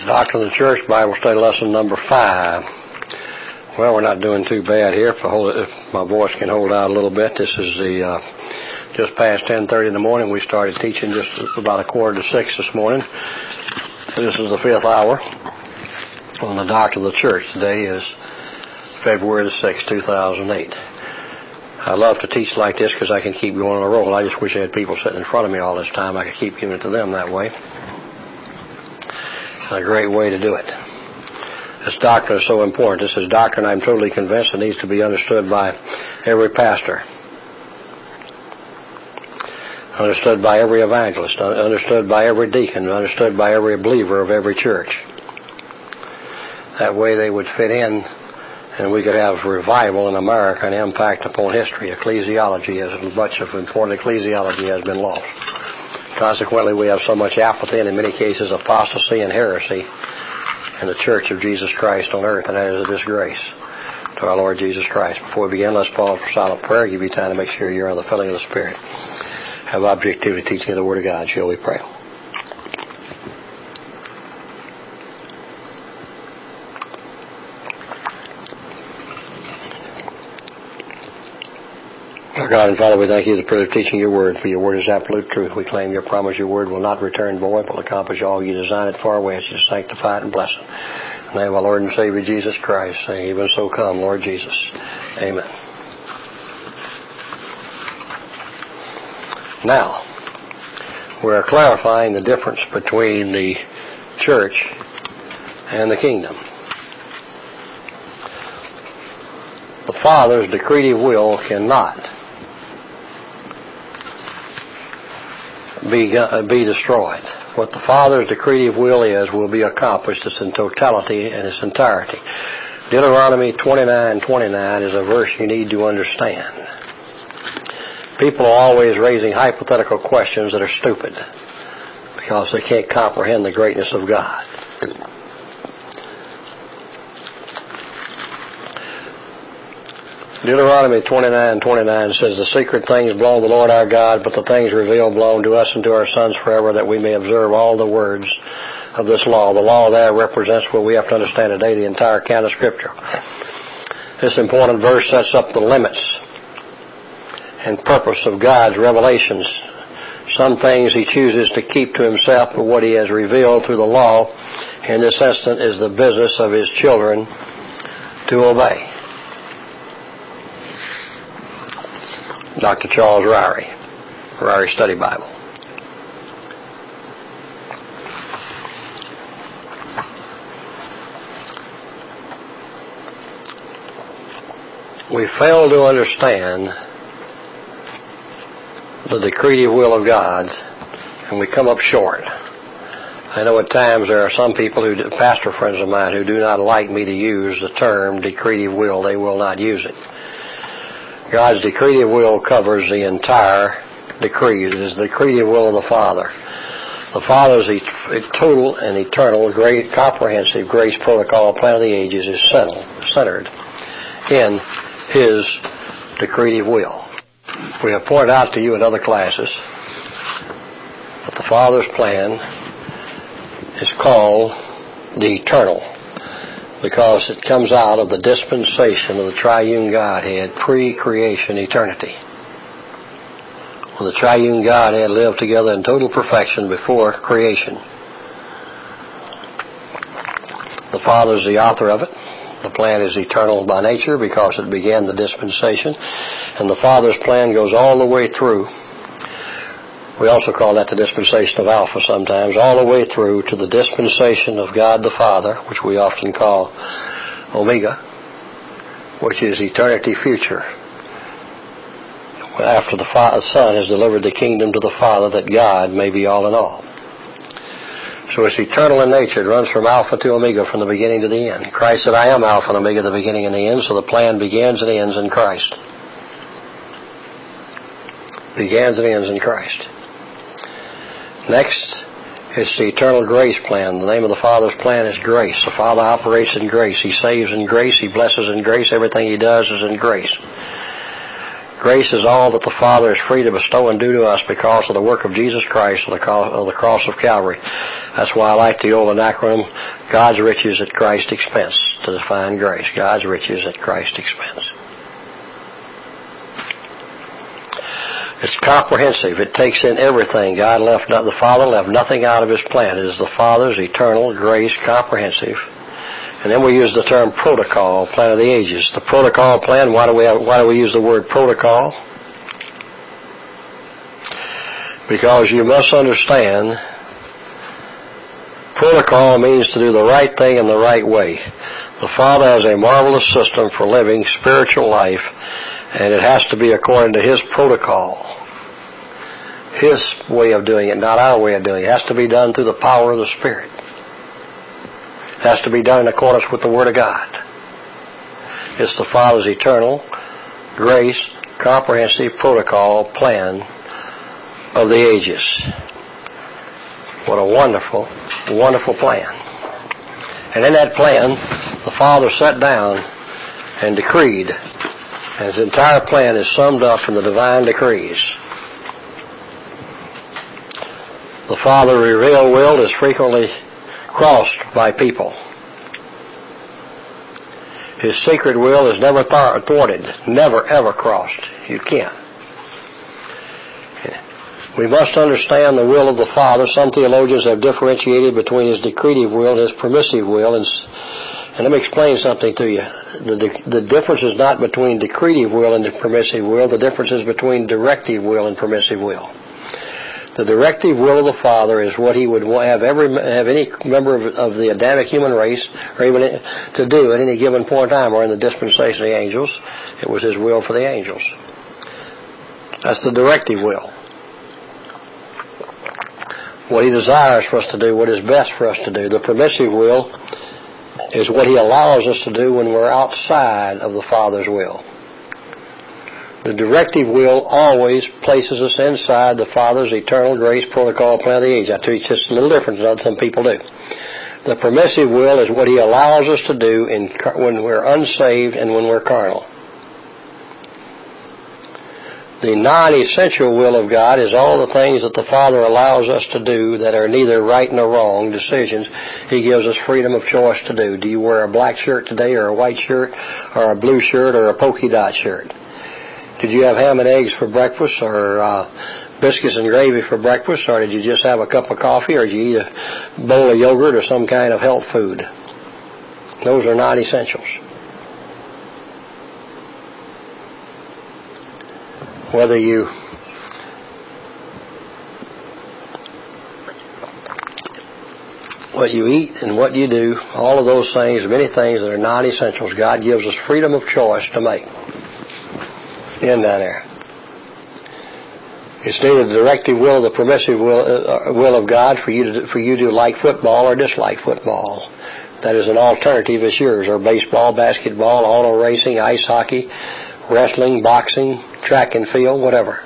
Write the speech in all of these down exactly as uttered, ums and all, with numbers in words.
Doctrine of the Church, Bible Study Lesson number five. Well, we're not doing too bad here. If, I hold, if my voice can hold out a little bit, this is the uh, just past ten thirty in the morning. We started teaching just about a quarter to six this morning. This is the fifth hour on the Doctrine of the Church. Today is February the sixth, two thousand eight. I love to teach like this because I can keep going on a roll. I just wish I had people sitting in front of me all this time. I could keep giving it to them that way. A great way to do it. This doctrine is so important. This is doctrine I'm totally convinced it needs to be understood by every pastor, understood by every evangelist, understood by every deacon, understood by every believer of every church. That way they would fit in and we could have revival in America and impact upon history. Ecclesiology, as much of important ecclesiology has been lost. Consequently, we have so much apathy and in many cases apostasy and heresy in the Church of Jesus Christ on earth, and that is a disgrace to our Lord Jesus Christ. Before we begin, let's pause for silent prayer. Give you time to make sure you're on the filling of the Spirit. Have objectivity teaching of the Word of God. Shall we pray? Our God and Father, we thank you for the privilege of teaching your word, for your word is absolute truth. We claim your promise, your word will not return void, but will accomplish all you design it for. We ask you to sanctify it and bless it. In the name of our Lord and Savior Jesus Christ, saying, even so come, Lord Jesus. Amen. Now, we're clarifying the difference between the church and the kingdom. The Father's decretive will cannot Be, uh, be destroyed. What the Father's decretive will is will be accomplished. It's in totality and its entirety. Deuteronomy twenty-nine twenty-nine is a verse you need to understand. People are always raising hypothetical questions that are stupid because they can't comprehend the greatness of God. Deuteronomy twenty-nine twenty-nine says, the secret things belong to the Lord our God, but the things revealed belong to us and to our sons forever, that we may observe all the words of this law. The law there represents what we have to understand today, the entire canon of Scripture. This important verse sets up the limits and purpose of God's revelations. Some things he chooses to keep to himself, but what he has revealed through the law in this instant is the business of his children to obey. Doctor Charles Ryrie, Ryrie Study Bible. We fail to understand the decretive will of God, and we come up short. I know at times there are some people, who, pastor friends of mine, who do not like me to use the term decretive will. They will not use it. God's decretive will covers the entire decree. It is the decretive will of the Father. The Father's et- total and eternal, great, comprehensive grace protocol, plan of the ages is settled, centered in His decretive will. We have pointed out to you in other classes that the Father's plan is called the eternal, because it comes out of the dispensation of the triune Godhead, pre-creation eternity. When the triune Godhead lived together in total perfection before creation. The Father is the author of it. The plan is eternal by nature because it began the dispensation. And the Father's plan goes all the way through. We also call that the dispensation of Alpha sometimes, all the way through to the dispensation of God the Father, which we often call Omega, which is eternity future, after the Father, Son has delivered the kingdom to the Father, that God may be all in all. So it's eternal in nature. It runs from Alpha to Omega, from the beginning to the end. Christ said, I am Alpha and Omega, the beginning and the end, so the plan begins and ends in Christ. Begins and ends in Christ. Next, it's the eternal grace plan. The name of the Father's plan is grace. The Father operates in grace. He saves in grace. He blesses in grace. Everything He does is in grace. Grace is all that the Father is free to bestow and do to us because of the work of Jesus Christ on the cross of Calvary. That's why I like the old acronym, God's riches at Christ's expense, to define grace. God's riches at Christ's expense. It's comprehensive. It takes in everything. God left, the Father left nothing out of His plan. It is the Father's eternal grace, comprehensive. And then we use the term protocol, plan of the ages. The protocol plan, why do we have, why do we use the word protocol? Because you must understand, protocol means to do the right thing in the right way. The Father has a marvelous system for living spiritual life, and it has to be according to His protocol. His way of doing it, not our way of doing it. It has to be done through the power of the Spirit. It has to be done in accordance with the Word of God. It's the Father's eternal, grace, comprehensive protocol plan of the ages. What a wonderful, wonderful plan. And in that plan, the Father sat down and decreed, and His entire plan is summed up in the divine decrees. The Father's revealed will is frequently crossed by people. His secret will is never thwarted, never ever crossed. You can't. We must understand the will of the Father. Some theologians have differentiated between His decretive will and His permissive will. And, and let me explain something to you. The, the difference is not between decretive will and the permissive will. The difference is between directive will and permissive will. The directive will of the Father is what He would have every have any member of, of the Adamic human race, or even to do at any given point in time, or in the dispensation of the angels. It was His will for the angels. That's the directive will. What He desires for us to do, what is best for us to do. The permissive will is what He allows us to do when we're outside of the Father's will. The directive will always places us inside the Father's eternal grace protocol plan of the age. I teach this a little different than some people do. The permissive will is what He allows us to do in, when we're unsaved and when we're carnal. The non-essential will of God is all the things that the Father allows us to do that are neither right nor wrong decisions. He gives us freedom of choice to do. Do you wear a black shirt today, or a white shirt, or a blue shirt, or a polka dot shirt? Did you have ham and eggs for breakfast, or uh, biscuits and gravy for breakfast, or did you just have a cup of coffee, or did you eat a bowl of yogurt or some kind of health food? Those are not essentials. Whether you what you eat and what you do, all of those things, many things that are non-essentials, God gives us freedom of choice to make. In down there. It's neither the directive will or the permissive will, uh, will of God for you to for you to like football or dislike football. That is an alternative. It's yours. Or baseball, basketball, auto racing, ice hockey, wrestling, boxing, track and field, whatever.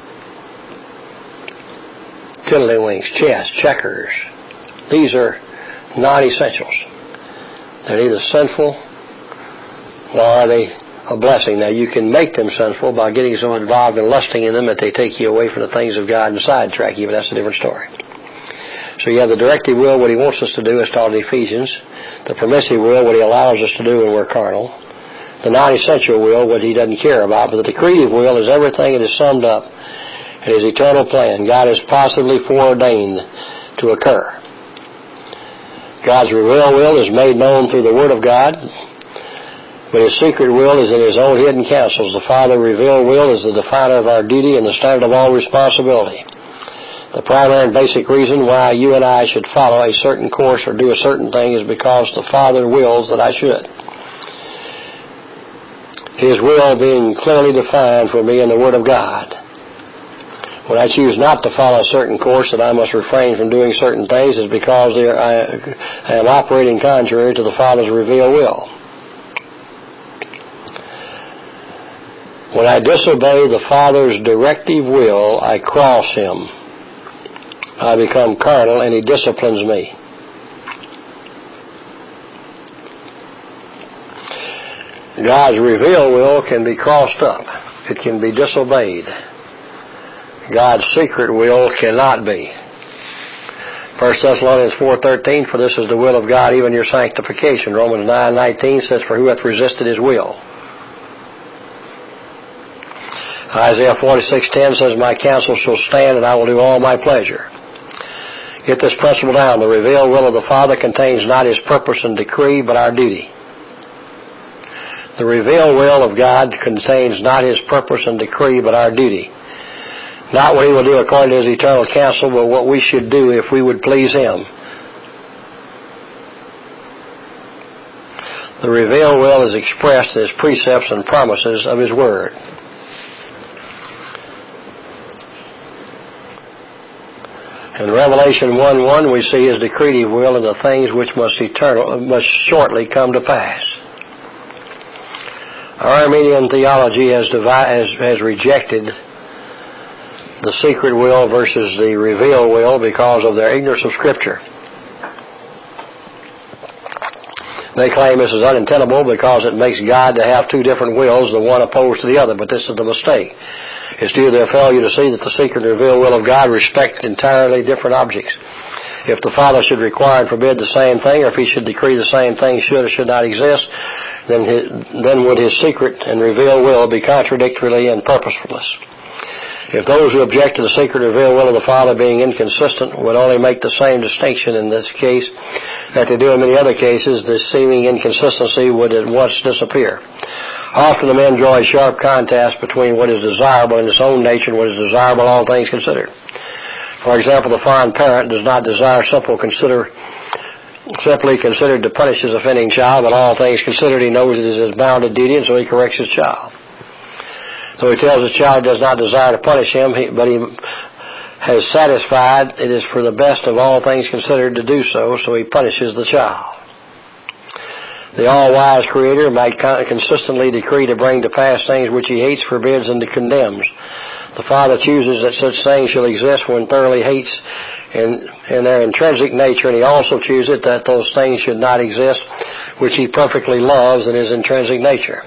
Tiddlywinks, chess, checkers. These are non-essentials. They're neither sinful nor are they a blessing. Now, you can make them sinful by getting so involved in lusting in them that they take you away from the things of God and sidetrack you, but that's a different story. So you have the directive will, what He wants us to do, is taught in Ephesians. The permissive will, what He allows us to do when we're carnal. The non-essential will, what He doesn't care about. But the decretive will is everything that is summed up in His eternal plan. God has positively foreordained to occur. God's revealed will is made known through the Word of God. But His secret will is in His own hidden counsels. The Father revealed will is the definer of our duty and the standard of all responsibility. The primary and basic reason why you and I should follow a certain course or do a certain thing is because the Father wills that I should. His will being clearly defined for me in the Word of God. When I choose not to follow a certain course, that I must refrain from doing certain things, is because I, I am operating contrary to the Father's revealed will. When I disobey the Father's directive will, I cross Him. I become carnal, and He disciplines me. God's revealed will can be crossed up. It can be disobeyed. God's secret will cannot be. First Thessalonians four thirteen, for this is the will of God, even your sanctification. Romans nine nineteen says, for who hath resisted his will? Isaiah forty-six ten says, my counsel shall stand, and I will do all my pleasure. Get this principle down. The revealed will of the Father contains not his purpose and decree, but our duty. The revealed will of God contains not his purpose and decree, but our duty. Not what he will do according to his eternal counsel, but what we should do if we would please him. The revealed will is expressed in his precepts and promises of his word. In Revelation one one, we see his decretive will in the things which must eternal must shortly come to pass. Our Arminian theology has, divi- has, has rejected the secret will versus the revealed will because of their ignorance of Scripture. They claim this is untenable because it makes God to have two different wills, the one opposed to the other, but this is the mistake. It's due to their failure to see that the secret and revealed will of God respect entirely different objects. If the Father should require and forbid the same thing, or if he should decree the same thing should or should not exist, then his, then would his secret and revealed will be contradictory and purposeless. If those who object to the secret and revealed will of the Father being inconsistent would only make the same distinction in this case that they do in many other cases, this seeming inconsistency would at once disappear. Often the men draw a sharp contrast between what is desirable in its own nature and what is desirable all things considered. For example, the fond parent does not desire simple consider, simply considered to punish his offending child, but all things considered he knows it is his bounden duty, and so he corrects his child. So he tells his child he does not desire to punish him, but he has satisfied it is for the best of all things considered to do so, so he punishes the child. The all-wise Creator might consistently decree to bring to pass things which he hates, forbids, and condemns. The Father chooses that such things shall exist when thoroughly hates in, in their intrinsic nature, and he also chooses that those things should not exist which he perfectly loves in his intrinsic nature.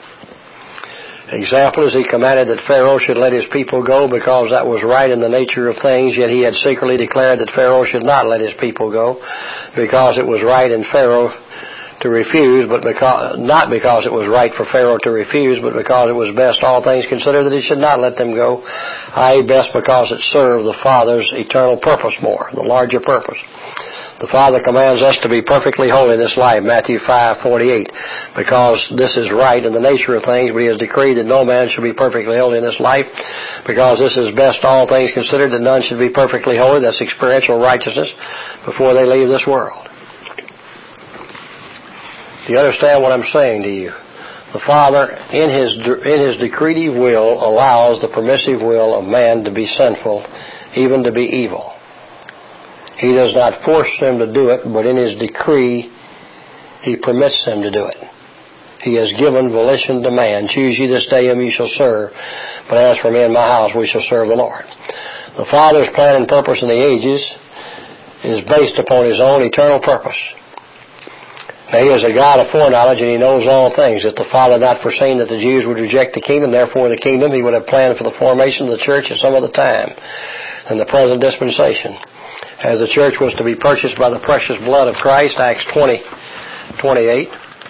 Example is he commanded that Pharaoh should let his people go because that was right in the nature of things, yet he had secretly declared that Pharaoh should not let his people go because it was right in Pharaoh to refuse, but because, not because it was right for Pharaoh to refuse, but because it was best all things considered that he should not let them go, that is best because it served the Father's eternal purpose more, the larger purpose. The Father commands us to be perfectly holy in this life, Matthew five forty-eight, because this is right in the nature of things, but he has decreed that no man should be perfectly holy in this life, because this is best all things considered that none should be perfectly holy. That's experiential righteousness before they leave this world. Do you understand what I'm saying to you? The Father, in his in his decretive will, allows the permissive will of man to be sinful, even to be evil. He does not force them to do it, but in his decree, he permits them to do it. He has given volition to man. Choose ye this day whom ye shall serve. But as for me and my house, we shall serve the Lord. The Father's plan and purpose in the ages is based upon his own eternal purpose. Now, he is a God of foreknowledge, and he knows all things. If the Father had not foreseen that the Jews would reject the kingdom, therefore the kingdom, he would have planned for the formation of the church at some other time than the present dispensation. As the church was to be purchased by the precious blood of Christ, Acts twenty twenty-eight.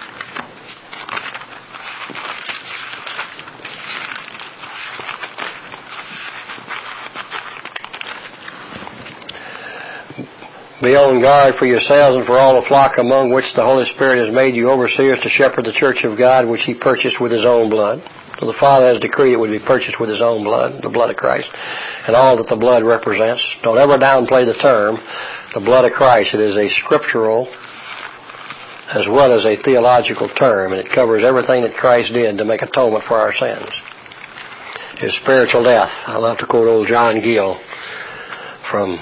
Be on guard for yourselves and for all the flock among which the Holy Spirit has made you overseers to shepherd the church of God, which he purchased with his own blood. So the Father has decreed it would be purchased with his own blood, the blood of Christ, and all that the blood represents. Don't ever downplay the term, the blood of Christ. It is a scriptural as well as a theological term, and it covers everything that Christ did to make atonement for our sins. His spiritual death. I love to quote old John Gill from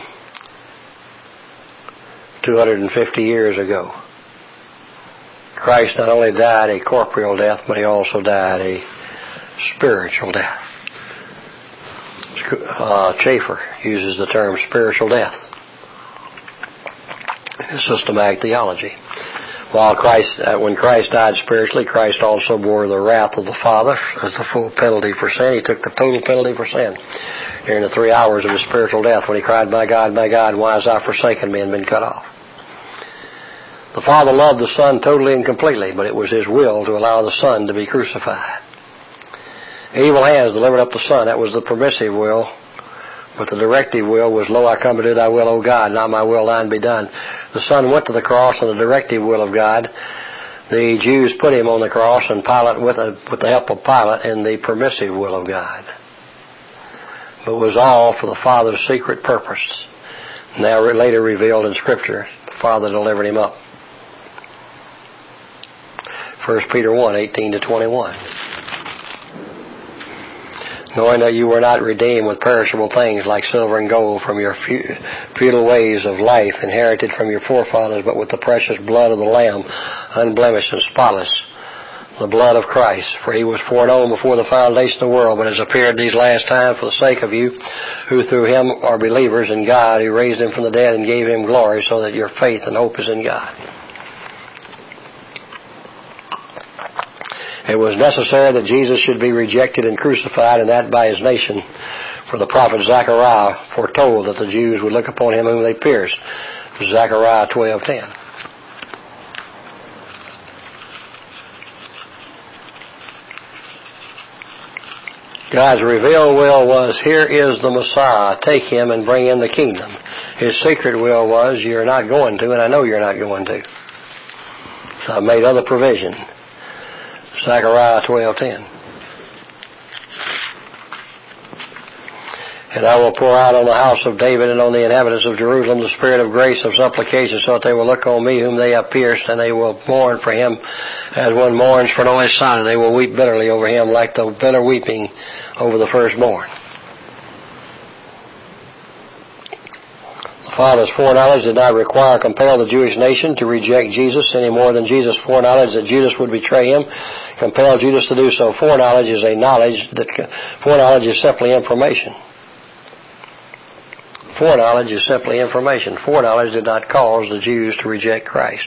two hundred fifty years ago. Christ not only died a corporeal death, but he also died a spiritual death. Uh, Schaeffer uses the term spiritual death in his systematic theology. While Christ, uh, when Christ died spiritually, Christ also bore the wrath of the Father as the full penalty for sin. He took the total penalty for sin during the three hours of his spiritual death when he cried, "My God, my God, why hast thou forsaken me," and been cut off. The Father loved the Son totally and completely, but it was his will to allow the Son to be crucified. Evil hands delivered up the Son. That was the permissive will. But the directive will was, "Lo, I come to do thy will, O God, not my will, thine be done." The Son went to the cross on the directive will of God. The Jews put him on the cross, and Pilate, with, a, with the help of Pilate, in the permissive will of God. But it was all for the Father's secret purpose. Now later revealed in Scripture, the Father delivered him up. First Peter one, eighteen to twenty-one. Knowing that you were not redeemed with perishable things like silver and gold from your futile ways of life inherited from your forefathers, but with the precious blood of the Lamb, unblemished and spotless, the blood of Christ. For he was foreknown before the foundation of the world, but has appeared these last times for the sake of you, who through him are believers in God, who raised him from the dead and gave him glory, so that your faith and hope is in God. It was necessary that Jesus should be rejected and crucified, and that by his nation. For the prophet Zechariah foretold that the Jews would look upon him whom they pierced. Zechariah twelve ten. God's revealed will was, "Here is the Messiah. Take him and bring in the kingdom." His secret will was, "You're not going to, and I know you're not going to. So I've made other provision." Zechariah twelve ten. "And I will pour out on the house of David and on the inhabitants of Jerusalem the spirit of grace of supplication, so that they will look on me whom they have pierced, and they will mourn for him as one mourns for an only son, and they will weep bitterly over him like the bitter weeping over the firstborn." The Father's foreknowledge did not require or compel the Jewish nation to reject Jesus any more than Jesus' foreknowledge that Judas would betray him compelled Judas to do so. Foreknowledge is a knowledge that foreknowledge is simply information. Foreknowledge is simply information. Foreknowledge did not cause the Jews to reject Christ.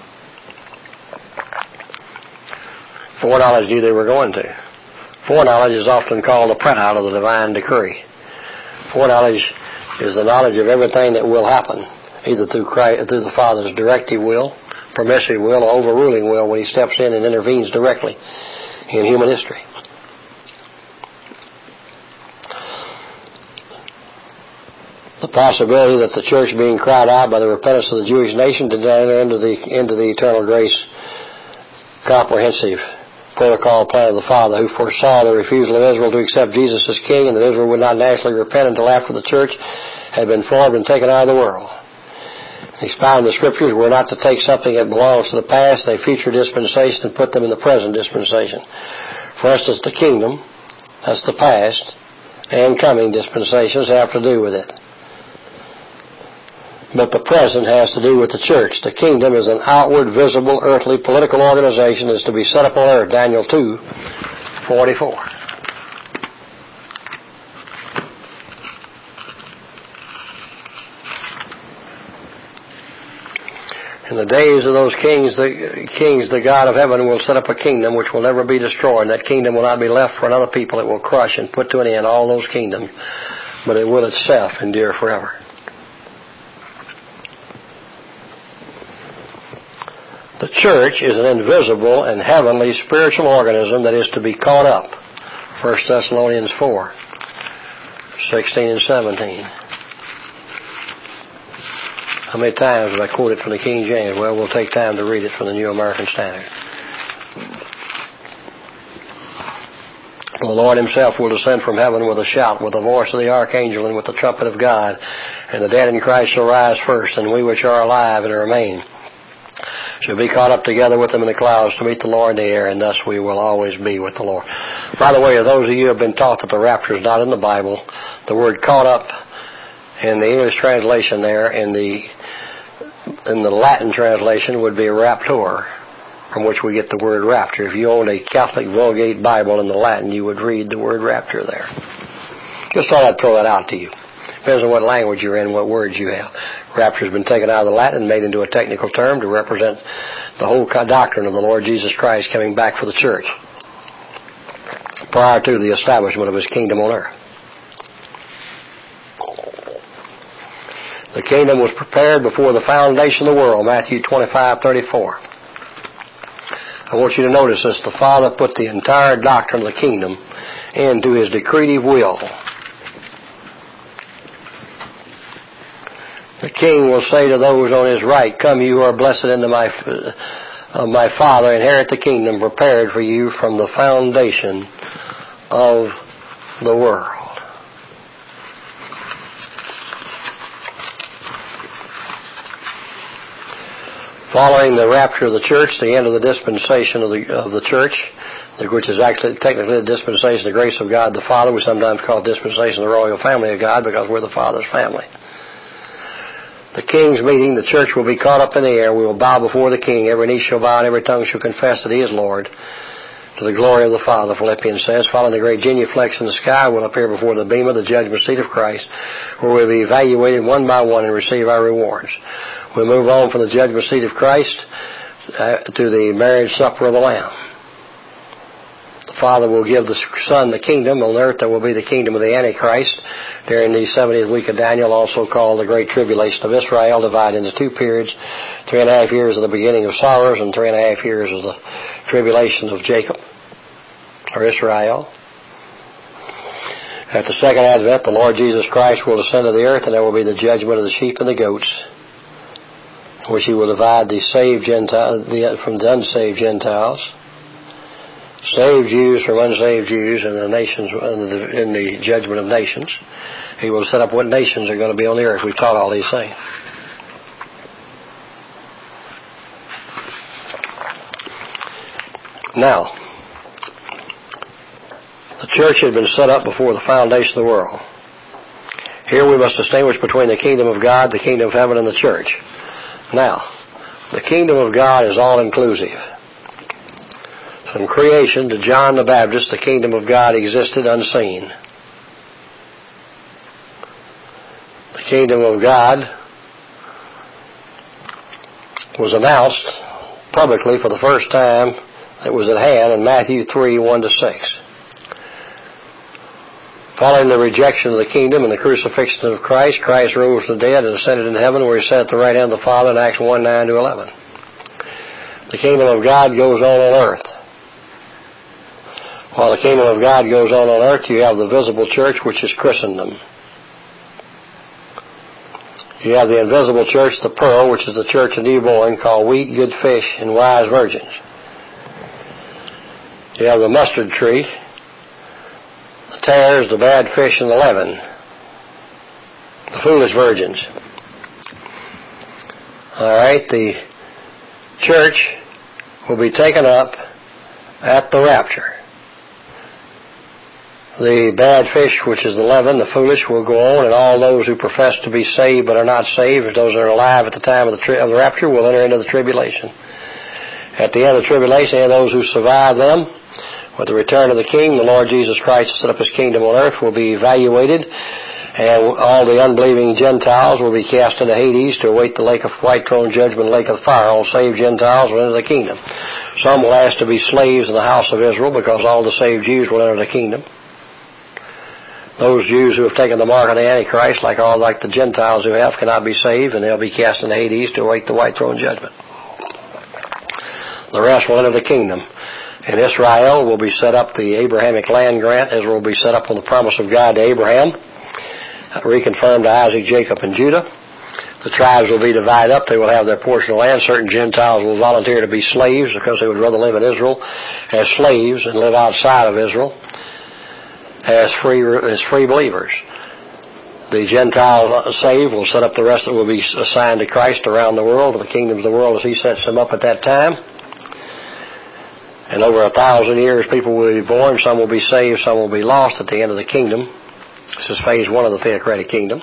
Foreknowledge knew they were going to. Foreknowledge is often called a printout of the divine decree. Foreknowledge is the knowledge of everything that will happen, either through Christ, through the Father's directive will, permissive will, or overruling will, when he steps in and intervenes directly in human history. The possibility that the church, being cried out by the repentance of the Jewish nation, did not enter into the into the eternal grace comprehensive protocol plan of the Father, who foresaw the refusal of Israel to accept Jesus as king, and that Israel would not naturally repent until after the church had been formed and taken out of the world. Expound the Scriptures were not to take something that belongs to the past, a future dispensation, and put them in the present dispensation. For instance, the kingdom, that's the past, and coming dispensations have to do with it. But the present has to do with the church. The kingdom is an outward, visible, earthly, political organization that is to be set up on earth. Daniel two forty-four. In the days of those kings, the kings, the God of heaven will set up a kingdom which will never be destroyed. That kingdom will not be left for another people. It will crush and put to an end all those kingdoms, but it will itself endure forever. The church is an invisible and heavenly spiritual organism that is to be caught up. First Thessalonians four, sixteen and seventeen. How many times have I quoted from the King James? Well, we'll take time to read it from the New American Standard. The Lord himself will descend from heaven with a shout, with the voice of the archangel, and with the trumpet of God, and the dead in Christ shall rise first, and we which are alive and remain shall be caught up together with them in the clouds to meet the Lord in the air, and thus we will always be with the Lord. By the way, of those of you who have been taught that the rapture is not in the Bible, the word caught up in the English translation there, in the in the Latin translation would be raptor, from which we get the word rapture. If you owned a Catholic Vulgate Bible in the Latin, you would read the word rapture there. Just thought I'd throw that out to you. Depends on what language you're in, what words you have. Rapture has been taken out of the Latin and made into a technical term to represent the whole doctrine of the Lord Jesus Christ coming back for the church prior to the establishment of his kingdom on earth. The kingdom was prepared before the foundation of the world, Matthew twenty-five thirty-four. I want you to notice this. The Father put the entire doctrine of the kingdom into his decretive will. The king will say to those on his right, "Come, you who are blessed into my, uh, my Father, inherit the kingdom prepared for you from the foundation of the world." Following the rapture of the church, the end of the dispensation of the of the church, which is actually technically the dispensation of the grace of God the Father, we sometimes call it dispensation of the royal family of God because we're the Father's family. The king's meeting, the church will be caught up in the air. We will bow before the king. Every knee shall bow and every tongue shall confess that he is Lord, to the glory of the Father, Philippians says. Following the great genuflex in the sky, we'll appear before the bema, the judgment seat of Christ, where we'll be evaluated one by one and receive our rewards. We'll move on from the judgment seat of Christ uh, to the marriage supper of the Lamb. The Father will give the Son the kingdom. On earth there will be the kingdom of the Antichrist during the seventieth week of Daniel, also called the Great Tribulation of Israel, divided into two periods. Three and a half years of the beginning of sorrows and three and a half years of the tribulation of Jacob, or Israel. At the second advent, the Lord Jesus Christ will descend to the earth, and there will be the judgment of the sheep and the goats, which he will divide the saved Gentiles from the unsaved Gentiles, saved Jews from unsaved Jews, and the nations in the, in the judgment of nations. He will set up what nations are going to be on the earth. We've taught all these things. Now, the church had been set up before the foundation of the world. Here we must distinguish between the kingdom of God, the kingdom of heaven, and the church. Now, the kingdom of God is all-inclusive. From creation to John the Baptist, the kingdom of God existed unseen. The kingdom of God was announced publicly for the first time. It was at hand in Matthew three, one to six. Following the rejection of the kingdom and the crucifixion of Christ, Christ rose from the dead and ascended into heaven, where he sat at the right hand of the Father in Acts one, nine to eleven. The kingdom of God goes on on earth. While the kingdom of God goes on on earth, you have the visible church, which is Christendom. You have the invisible church, the pearl, which is the church of newborn, called wheat, good fish, and wise virgins. You have the mustard tree, the tares, the bad fish, and the leaven, the foolish virgins. All right, the church will be taken up at the rapture. The bad fish, which is the leaven, the foolish, will go on, and all those who profess to be saved but are not saved, those that are alive at the time of the, tri- of the rapture, will enter into the tribulation. At the end of the tribulation, and those who survive them, with the return of the King, the Lord Jesus Christ to set up his kingdom on earth, will be evaluated, and all the unbelieving Gentiles will be cast into Hades to await the lake of white throne judgment, lake of fire. All saved Gentiles will enter the kingdom. Some will ask to be slaves in the house of Israel, because all the saved Jews will enter the kingdom. Those Jews who have taken the mark of the Antichrist, like all like the Gentiles who have, cannot be saved, and they'll be cast into Hades to await the white throne judgment. The rest will enter the kingdom. And Israel will be set up, the Abrahamic land grant, Israel will be set up on the promise of God to Abraham, reconfirmed to Isaac, Jacob, and Judah. The tribes will be divided up. They will have their portion of land. Certain Gentiles will volunteer to be slaves because they would rather live in Israel as slaves and live outside of Israel as free as free believers. The Gentile saved will set up the rest that will be assigned to Christ around the world, the kingdoms of the world as he sets them up at that time. And over a thousand years people will be born. Some will be saved, some will be lost at the end of the kingdom. This is phase one of the theocratic kingdom.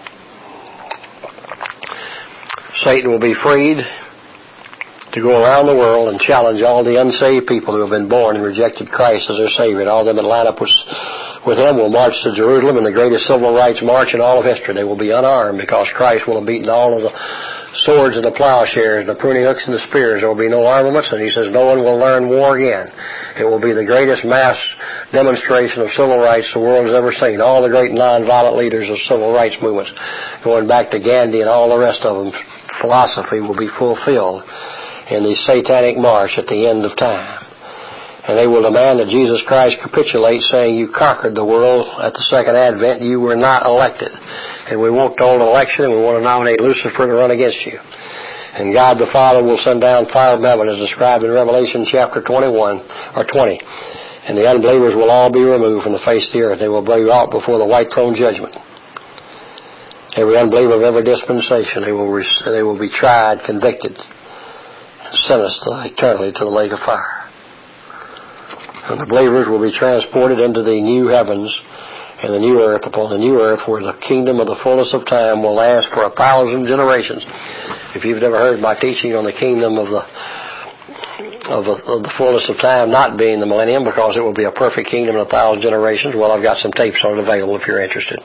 Satan will be freed to go around the world and challenge all the unsaved people who have been born and rejected Christ as their Savior, and all of them that line up with, with them will march to Jerusalem in the greatest civil rights march in all of history. They will be unarmed because Christ will have beaten all of the swords and the plowshares, the pruning hooks and the spears. There will be no armaments, and he says no one will learn war again. It will be the greatest mass demonstration of civil rights the world has ever seen. All the great nonviolent leaders of civil rights movements, going back to Gandhi and all the rest of them, philosophy will be fulfilled in the satanic march at the end of time. And they will demand that Jesus Christ capitulate, saying, you conquered the world at the second advent, you were not elected. And we won't hold an election, and we want to nominate Lucifer to run against you. And God the Father will send down fire from heaven, as described in Revelation chapter twenty-one, or twenty. And the unbelievers will all be removed from the face of the earth. They will be brought before the white throne judgment. Every unbeliever of every dispensation, they will, they will be tried, convicted, and sentenced eternally to the lake of fire. And the believers will be transported into the new heavens and the new earth, upon the new earth where the kingdom of the fullness of time will last for a thousand generations. If you've never heard my teaching on the kingdom of the of, a, of the fullness of time not being the millennium, because it will be a perfect kingdom in a thousand generations, well, I've got some tapes on it available if you're interested.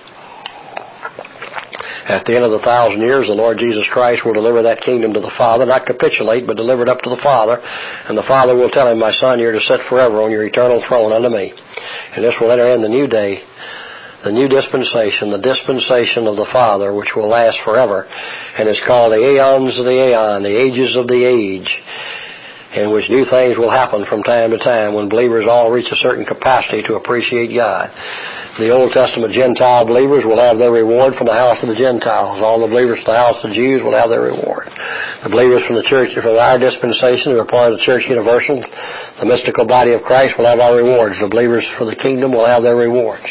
At the end of the thousand years, the Lord Jesus Christ will deliver that kingdom to the Father, not capitulate, but deliver it up to the Father. And the Father will tell him, my son, you're to sit forever on your eternal throne unto me. And this will enter in the new day, the new dispensation, the dispensation of the Father, which will last forever, and is called the aeons of the aeon, the ages of the age, in which new things will happen from time to time when believers all reach a certain capacity to appreciate God. The Old Testament Gentile believers will have their reward from the house of the Gentiles. All the believers from the house of the Jews will have their reward. The believers from the church, from our dispensation, who are part of the church universal, the mystical body of Christ, will have our rewards. The believers for the kingdom will have their rewards.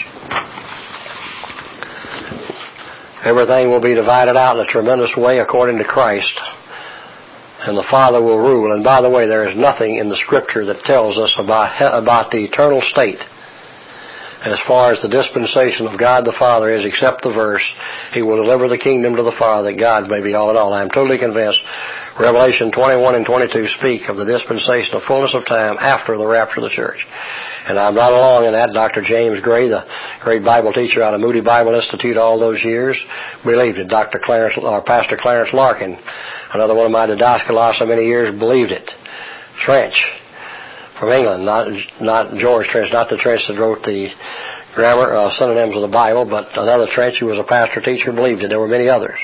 Everything will be divided out in a tremendous way according to Christ, and the Father will rule. And by the way, there is nothing in the Scripture that tells us about about the eternal state as far as the dispensation of God the Father is, except the verse, he will deliver the kingdom to the Father, that God may be all in all. I am totally convinced Revelation twenty-one and twenty-two speak of the dispensation of fullness of time after the rapture of the church. And I'm not alone in that. Doctor James Gray, the great Bible teacher out of Moody Bible Institute all those years, believed it. Doctor Clarence, or Pastor Clarence Larkin, another one of my didascalos so many years, believed it. Trench, from England, not not George Trench, not the Trench that wrote the grammar, uh, synonyms of the Bible, but another Trench who was a pastor teacher believed it. There were many others.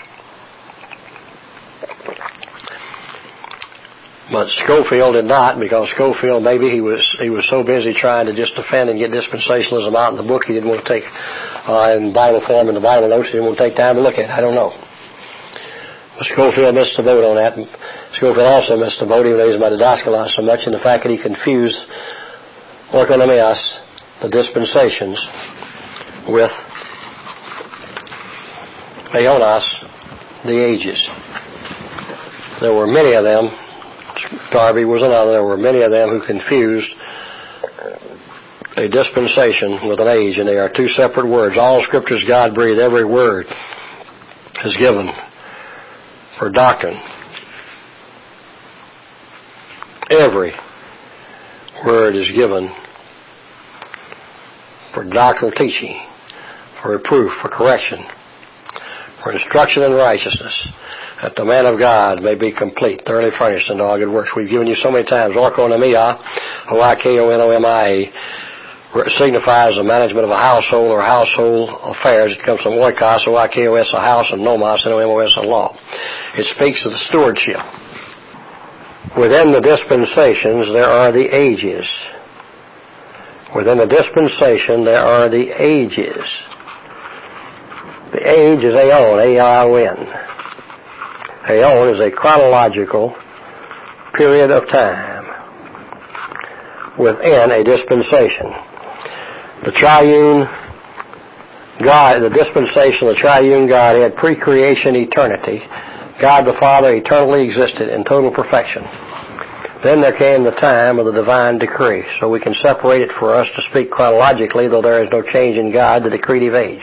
But Scofield did not, because Scofield, maybe he was he was so busy trying to just defend and get dispensationalism out in the book, he didn't want to take, uh, in Bible form, in the Bible notes, he didn't want to take time to look at it. I don't know. But Scofield missed the boat on that. And Scofield also missed the boat, even though he's my didaskalos so much, in the fact that he confused oikonomias, the dispensations, with aeonos, the ages. There were many of them. Darby was another. There were many of them who confused a dispensation with an age, and they are two separate words. All Scriptures God breathed. Every word is given for doctrine. Every word is given for doctrinal teaching, for reproof, for correction, for instruction in righteousness, that the man of God may be complete, thoroughly furnished unto all good works. We've given you so many times, oikonomia, O I K O N O M I A, signifies the management of a household or household affairs. It comes from oikos, O I K O S, a house, and nomos, N O M O S, a law. It speaks of the stewardship. Within the dispensations, there are the ages. Within the dispensation, there are the ages. The age is aeon, A I O N. Aeon is a chronological period of time within a dispensation. The triune God, the dispensation of the triune God had pre-creation eternity. God the Father eternally existed in total perfection. Then there came the time of the divine decree. So we can separate it for us to speak chronologically, though there is no change in God, the decretive age.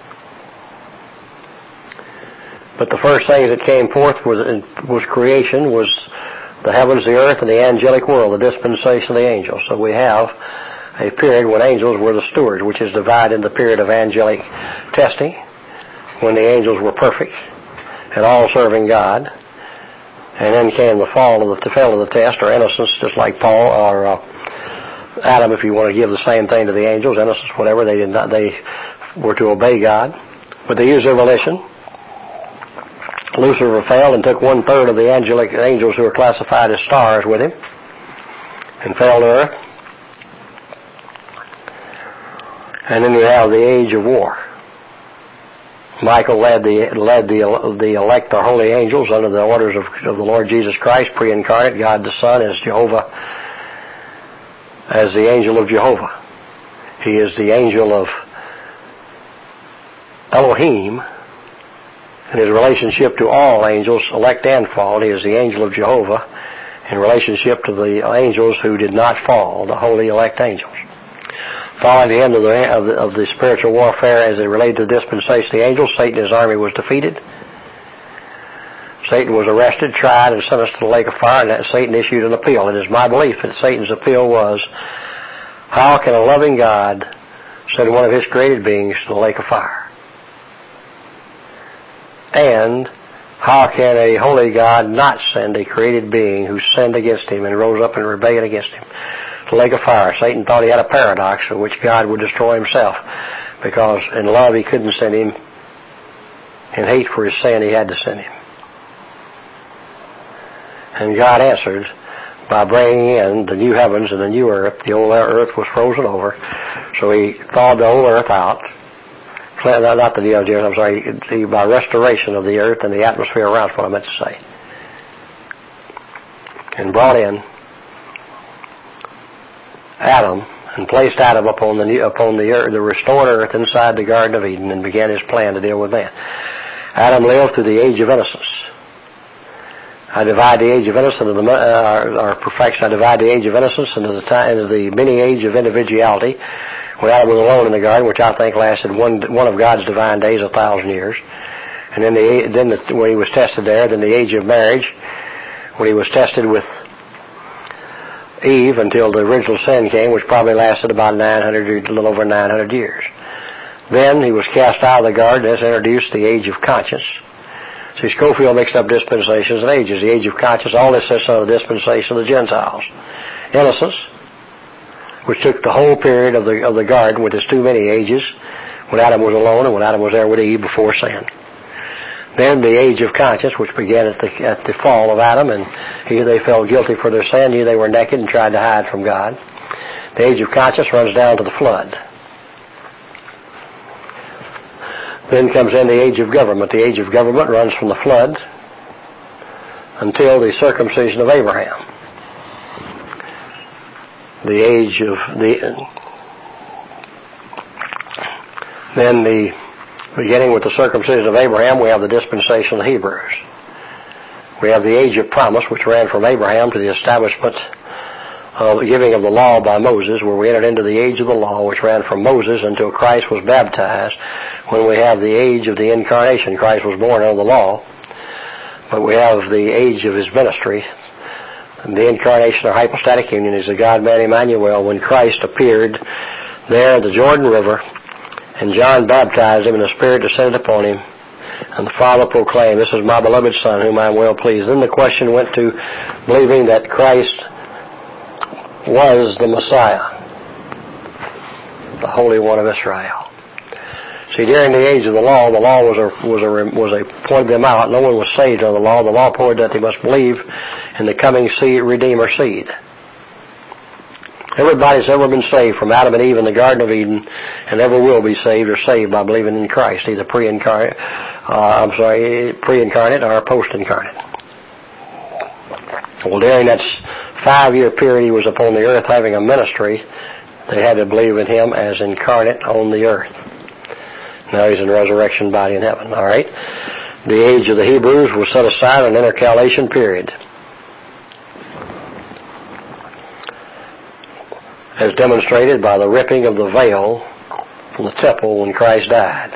But the first thing that came forth was, was creation, was the heavens, the earth, and the angelic world, the dispensation of the angels. So we have a period when angels were the stewards, which is divided into the period of angelic testing, when the angels were perfect and all serving God. And then came the fall of the, the fail of the test, or innocence, just like Paul or uh, Adam, if you want to give the same thing to the angels, innocence, whatever. They did not. They were to obey God, but they used their volition. Lucifer failed and took one third of the angelic angels who were classified as stars with him, and fell to earth. And then you have the age of war. Michael led the led the the elect, or holy angels, under the orders of, of the Lord Jesus Christ, pre-incarnate, God the Son, as Jehovah, as the angel of Jehovah. He is the angel of Elohim in his relationship to all angels, elect and fall. He is the angel of Jehovah in relationship to the angels who did not fall, the holy elect angels. Following the end of the, of the of the spiritual warfare as it related to the dispensation of the angels, Satan and his army was defeated. Satan was arrested, tried, and sentenced to the lake of fire, and that Satan issued an appeal. It is my belief that Satan's appeal was, how can a loving God send one of his created beings to the lake of fire? And how can a holy God not send a created being who sinned against him and rose up in rebellion against him to the lake of fire? Satan thought he had a paradox in which God would destroy himself, because in love he couldn't send him, in hate for his sin he had to send him. And God answered by bringing in the new heavens and the new earth. The old earth was frozen over, so he thawed the old earth out. Not the new earth, I'm sorry, the, by restoration of the earth and the atmosphere around, is what I meant to say. And brought in Adam and placed Adam upon the new, upon the earth, the restored earth inside the Garden of Eden, and began his plan to deal with man. Adam lived through the age of innocence. I divide the age of innocence into the, uh, or perfection. I divide the age of innocence into the time, into the mini age of individuality, when Adam was alone in the garden, which I think lasted one one of God's divine days, a thousand years. And then the then the, when he was tested there, then the age of marriage, when he was tested with Eve until the original sin came, which probably lasted about nine hundred, a little over nine hundred years. Then he was cast out of the garden. This introduced the age of conscience. See, Scofield mixed up dispensations and ages. The age of conscience, all this is on the dispensation of the Gentiles. Innocence, which took the whole period of the of the garden with its too many ages, when Adam was alone and when Adam was there with Eve before sin. Then the age of conscience, which began at the at the fall of Adam, and he, they felt guilty for their sin, knew they were naked and tried to hide from God. The age of conscience runs down to the flood. Then comes in the age of government. The age of government runs from the flood until the circumcision of Abraham. The age of the then the beginning with the circumcision of Abraham, we have the dispensation of the Hebrews. We have the age of promise, which ran from Abraham to the establishment of the giving of the law by Moses, where we entered into the age of the law, which ran from Moses until Christ was baptized, when we have the age of the incarnation. Christ was born under the law, but we have the age of his ministry. And the incarnation or hypostatic union is the God-man Emmanuel, when Christ appeared there at the Jordan River, and John baptized him, and the Spirit descended upon him, and the Father proclaimed, "This is my beloved Son, whom I am well pleased." Then the question went to believing that Christ was the Messiah, the Holy One of Israel. See, during the age of the law, the law was a was a was a pointed them out. No one was saved under the law. The law pointed that they must believe in the coming seed, Redeemer seed. Everybody's ever been saved from Adam and Eve in the Garden of Eden, and ever will be saved or saved by believing in Christ, either pre-incarnate, uh, I'm sorry, pre-incarnate or post-incarnate. Well, during that five-year period he was upon the earth having a ministry, they had to believe in him as incarnate on the earth. Now he's in resurrection body in heaven, all right? The age of the Hebrews was set aside an intercalation period, as demonstrated by the ripping of the veil from the temple when Christ died.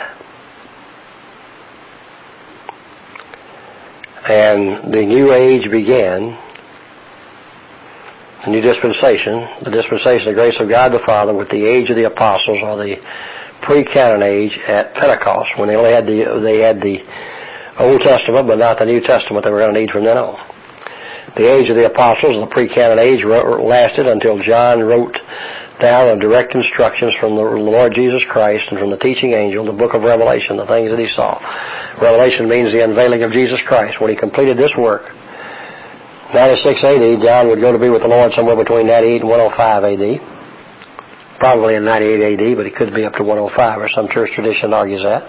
And the new age began the new dispensation, the dispensation of the grace of God the Father with the age of the apostles, or the pre-canon age at Pentecost, when they only had the they had the Old Testament but not the New Testament they were going to need from then on. The age of the apostles, the pre-canon age, lasted until John wrote down the direct instructions from the Lord Jesus Christ and from the teaching angel, the book of Revelation, the things that he saw. Revelation means the unveiling of Jesus Christ. When he completed this work, ninety-six A D, John would go to be with the Lord somewhere between ninety-eight and one oh five A D. Probably in ninety-eight A D, but it could be up to one oh five, or some church tradition argues that.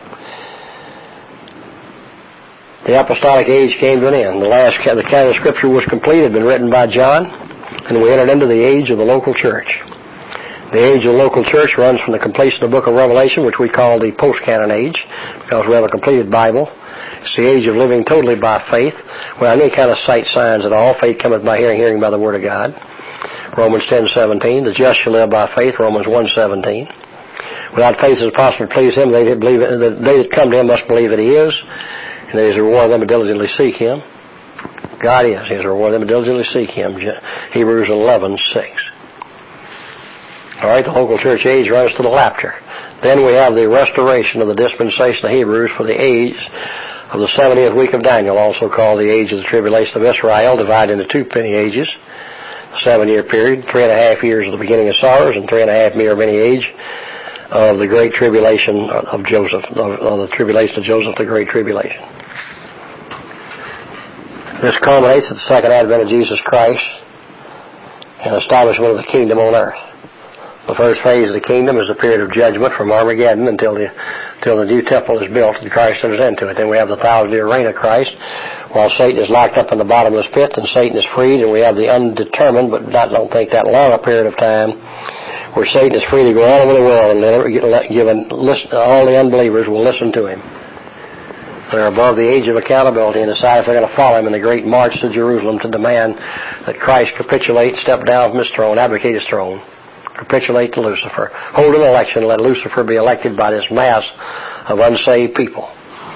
The apostolic age came to an end. The last the canon of Scripture was completed, been written by John, and we entered into the age of the local church. The age of the local church runs from the completion of the book of Revelation, which we call the post-canon age, because we have a completed Bible. It's the age of living totally by faith, without any kind of sight signs at all. Faith cometh by hearing, hearing by the Word of God. Romans ten seventeen. The just shall live by faith. Romans one seventeen. Without faith it is possible to please Him. They that believe it, they that come to Him must believe that He is, and that He is a reward of them that diligently seek Him. God is. He is a reward of them that diligently seek Him. Hebrews eleven six. All right, the local church age runs to the rapture. Then we have the restoration of the dispensation of Hebrews for the age of the seventieth week of Daniel, also called the age of the tribulation of Israel, divided into two penny ages. The seven-year period, three and a half years of the beginning of sorrows, and three and a half year mini age of the great tribulation of Joseph, of, of the tribulation of Joseph, the great tribulation. This culminates at the second advent of Jesus Christ and establishment of the kingdom on earth. The first phase of the kingdom is the period of judgment from Armageddon until the until the new temple is built and Christ enters into it. Then we have the thousand-year reign of Christ, while Satan is locked up in the bottomless pit and Satan is freed, and we have the undetermined, but not don't think that long a period of time, where Satan is free to go all over the world and never get given. Listen, all the unbelievers will listen to him. They're above the age of accountability and decide if they're going to follow him in the great march to Jerusalem to demand that Christ capitulate, step down from his throne, abdicate his throne. Capitulate to Lucifer. Hold an election and let Lucifer be elected by this mass of unsaved people.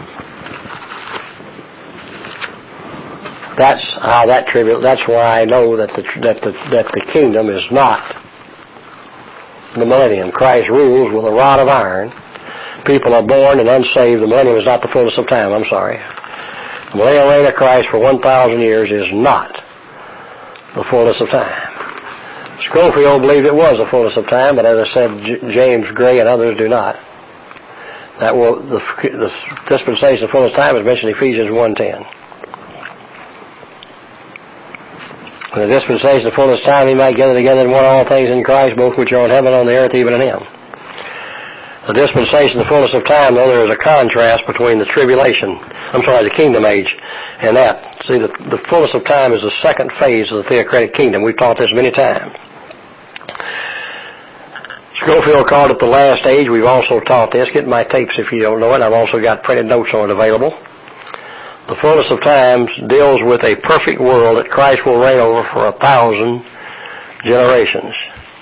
That's how that tribute. That's why I know that the that the that the kingdom is not the millennium. Christ rules with a rod of iron. People are born and unsaved. The millennium is not the fullness of time. I'm sorry. The millennial reign of Christ for one thousand years is not the fullness of time. Scofield believed it was the fullness of time, but as I said, J- James Gray and others do not. That will the, the dispensation of fullness of time is mentioned in Ephesians one ten. In the dispensation of fullness of time, he might gather together in one all things in Christ, both which are in heaven and on the earth, even in Him. The dispensation of fullness of time, though, there is a contrast between the tribulation, I'm sorry, the kingdom age, and that. See, the, the fullness of time is the second phase of the theocratic kingdom. We've taught this many times. Scofield called it the last age. We've also taught this. Get my tapes if you don't know it. I've also got printed notes on it available. The fullness of times deals with a perfect world that Christ will reign over for a thousand generations.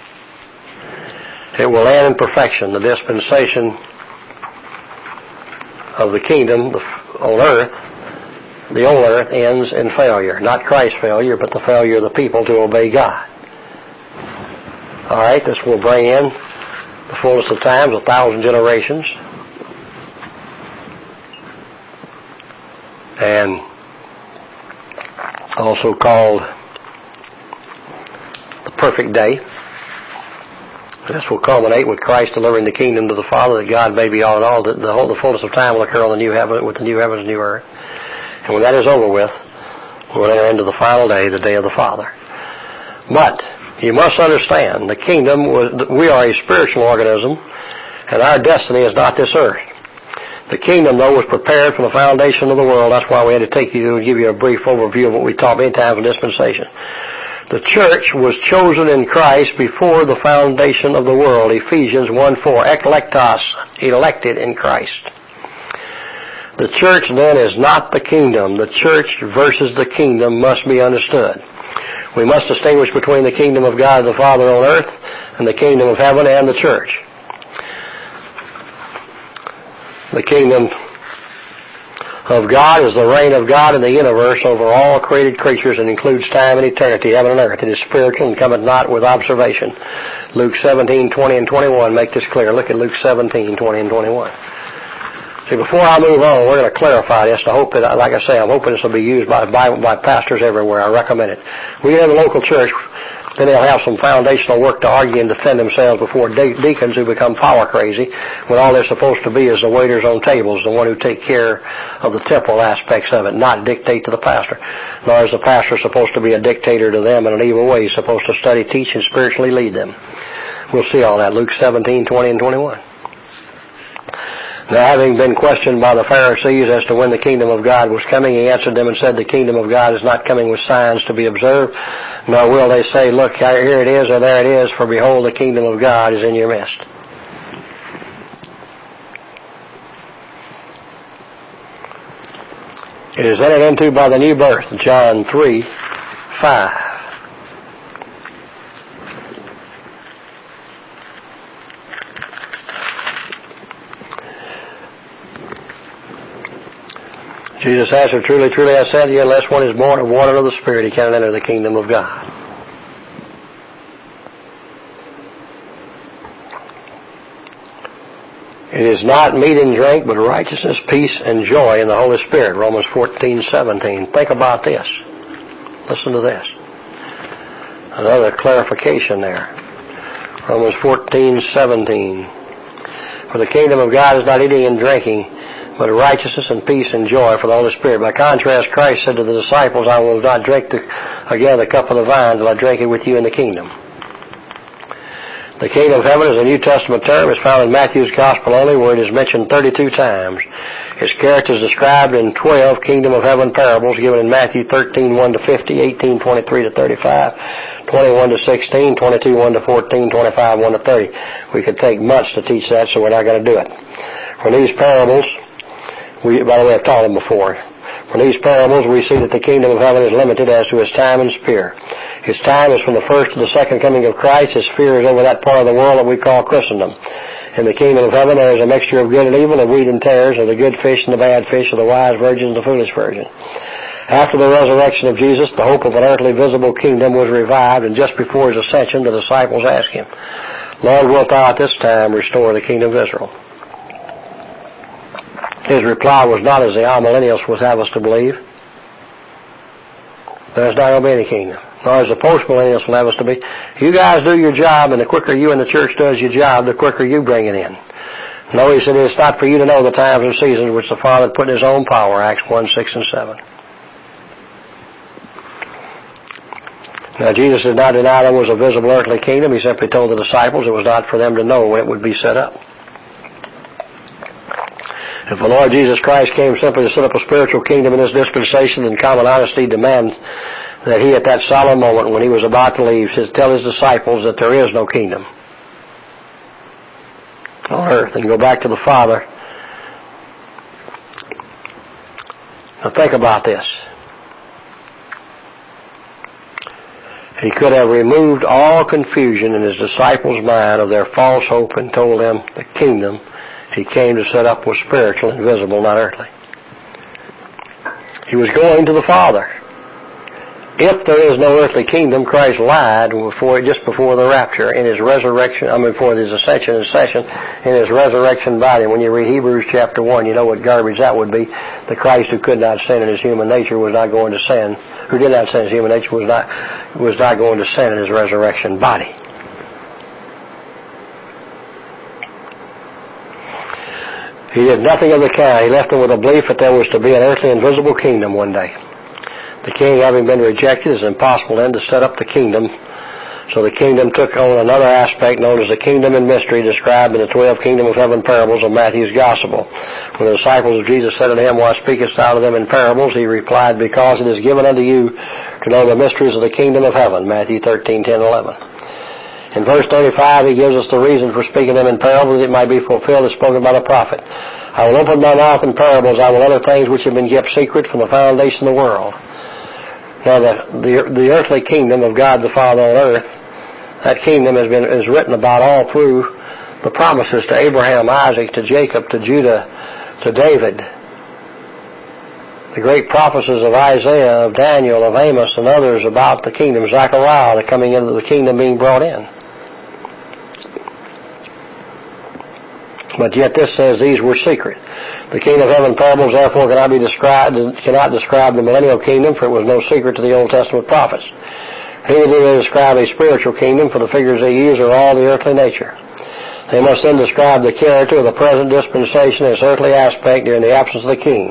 It will end in perfection. The dispensation of the kingdom on earth, the old earth, ends in failure. Not Christ's failure, but the failure of the people to obey God. All right, this will bring in the fullness of times, a thousand generations. And also called the perfect day. This will culminate with Christ delivering the kingdom to the Father, that God may be all in all. The, the whole the fullness of time will occur on the new heaven, with the new heavens and new earth. And when that is over with, we'll enter into the final day, the day of the Father. But you must understand, the kingdom was, we are a spiritual organism, and our destiny is not this earth. The kingdom, though, was prepared from the foundation of the world. That's why we had to take you and give you a brief overview of what we taught many times in dispensation. The church was chosen in Christ before the foundation of the world. Ephesians one four. Eklektos, elected in Christ. The church, then, is not the kingdom. The church versus the kingdom must be understood. We must distinguish between the kingdom of God the Father on earth and the kingdom of heaven and the church. The kingdom of God is the reign of God in the universe over all created creatures and includes time and eternity, heaven and earth. It is spiritual and cometh not with observation. Luke seventeen, twenty and twenty-one make this clear. Look at Luke seventeen, twenty and twenty-one. See, before I move on, we're going to clarify this. I hope that, like I say, I'm hoping this will be used by, by, by pastors everywhere. I recommend it. We have a local church, then they'll have some foundational work to argue and defend themselves before de- deacons who become power crazy when all they're supposed to be is the waiters on tables, the one who take care of the temporal aspects of it, not dictate to the pastor. Nor is the pastor supposed to be a dictator to them in an evil way. He's supposed to study, teach, and spiritually lead them. We'll see all that. Luke seventeen, twenty and twenty-one. Now, having been questioned by the Pharisees as to when the kingdom of God was coming, he answered them and said, the kingdom of God is not coming with signs to be observed, nor will they say, look, here it is, or there it is, for behold, the kingdom of God is in your midst. It is entered into by the new birth, John three, five. Jesus answered, truly, truly, I say to you, unless one is born of water and of the Spirit, he cannot enter the kingdom of God. It is not meat and drink, but righteousness, peace, and joy in the Holy Spirit, Romans fourteen, seventeen. Think about this. Listen to this. Another clarification there. Romans fourteen, seventeen. For the kingdom of God is not eating and drinking, but righteousness and peace and joy for the Holy Spirit. By contrast, Christ said to the disciples, I will not drink the, again the cup of the vine till I drink it with you in the kingdom. The kingdom of heaven is a New Testament term. It's found in Matthew's Gospel only, where it is mentioned thirty-two times. Its character is described in twelve kingdom of heaven parables given in Matthew thirteen, one to fifty, eighteen, twenty-three to thirty-five, twenty-one to sixteen, twenty-two, one to fourteen, twenty-five, one to thirty. We could take months to teach that, so we're not going to do it. For these parables, We, by the way, I've taught them before. From these parables, we see that the kingdom of heaven is limited as to its time and sphere. Its time is from the first to the second coming of Christ. Its sphere is over that part of the world that we call Christendom. In the kingdom of heaven, there is a mixture of good and evil, of wheat and tares, of the good fish and the bad fish, of the wise virgin and the foolish virgin. After the resurrection of Jesus, the hope of an earthly visible kingdom was revived, and just before his ascension, the disciples asked him, Lord, wilt thou at this time restore the kingdom of Israel? His reply was not as the amillennialists would have us to believe. There's not going to be any kingdom. Nor as the postmillennialists will have us to be. You guys do your job, and the quicker you and the church does your job, the quicker you bring it in. No, he said, it's not for you to know the times and seasons which the Father put in his own power, Acts one, six, and seven. Now, Jesus did not deny there was a visible earthly kingdom. He simply told the disciples it was not for them to know when it would be set up. If the Lord Jesus Christ came simply to set up a spiritual kingdom in this dispensation, then common honesty demands that he, at that solemn moment when he was about to leave, should tell his disciples that there is no kingdom on earth and go back to the Father. Now think about this. He could have removed all confusion in his disciples' mind of their false hope and told them the kingdom he came to set up was spiritual and visible, not earthly. He was going to the Father. If there is no earthly kingdom, Christ lied before, just before the rapture in his resurrection, I mean before his ascension and session, in his resurrection body. When you read Hebrews chapter one, you know what garbage that would be. The Christ who could not sin in his human nature was not going to sin, who did not sin in his human nature was not, was not going to sin in his resurrection body. He did nothing of the kind. He left them with a belief that there was to be an earthly invisible kingdom one day. The king having been rejected, it is impossible then to set up the kingdom. So the kingdom took on another aspect known as the kingdom in mystery, described in the twelve kingdom of heaven parables of Matthew's gospel. When the disciples of Jesus said unto him, Why speakest thou to them in parables? He replied, Because it is given unto you to know the mysteries of the kingdom of heaven. Matthew thirteen, ten, eleven. In verse thirty-five, he gives us the reason for speaking them in parables, it might be fulfilled as spoken by the prophet. I will open my mouth in parables, I will utter things which have been kept secret from the foundation of the world. Now, the, the, the earthly kingdom of God the Father on earth, that kingdom has been is written about all through the promises to Abraham, Isaac, to Jacob, to Judah, to David. the great prophecies of Isaiah, of Daniel, of Amos, and others about the kingdom, Zechariah, the coming into the kingdom being brought in. But yet this says these were secret. The kingdom of heaven parables therefore cannot be described, cannot describe the millennial kingdom, for it was no secret to the Old Testament prophets. Neither do they describe a spiritual kingdom, for the figures they use are all the earthly nature. They must then describe the character of the present dispensation and its earthly aspect during the absence of the king.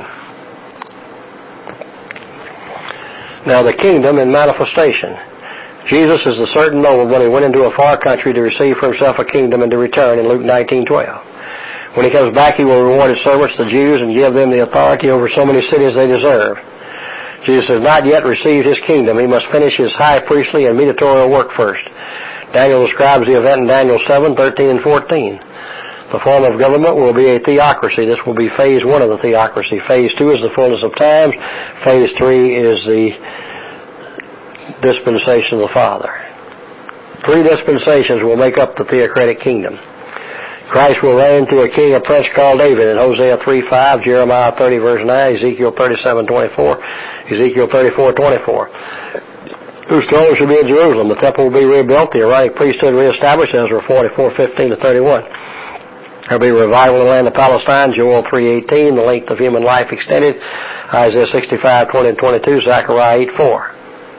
Now the kingdom in manifestation. Jesus is the certain known when he went into a far country to receive for himself a kingdom and to return in Luke nineteen twelve. When he comes back, he will reward his servants, the Jews, and give them the authority over so many cities they deserve. Jesus has not yet received his kingdom. He must finish his high priestly and mediatorial work first. Daniel describes the event in Daniel seven, thirteen, and fourteen. The form of government will be a theocracy. This will be phase one of the theocracy. Phase two is the fullness of times. Phase three is the dispensation of the Father. Three dispensations will make up the theocratic kingdom. Christ will reign through a king, a prince called David in Hosea three five, Jeremiah thirty verse nine, Ezekiel thirty-seven twenty-four, Ezekiel thirty-four twenty-four. Whose throne shall be in Jerusalem. The temple will be rebuilt, the Aaronic priesthood reestablished, Ezra forty-four fifteen to thirty-one. There will be revival in the land of Palestine, Joel three eighteen, the length of human life extended, Isaiah sixty-five twenty and twenty-two, Zechariah eight four.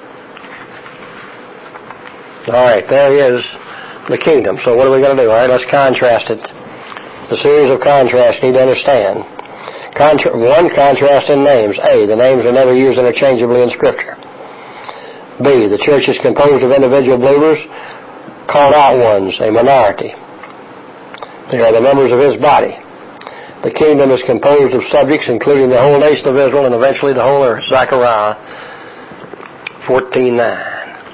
All right, there is the kingdom. So what are we going to do? All right, let's contrast it. The series of contrasts you need to understand. Contra- one, contrast in names. A, the names are never used interchangeably in Scripture. B, the church is composed of individual believers, called out ones, a minority. They are the members of his body. The kingdom is composed of subjects, including the whole nation of Israel and eventually the whole earth. Zechariah fourteen nine.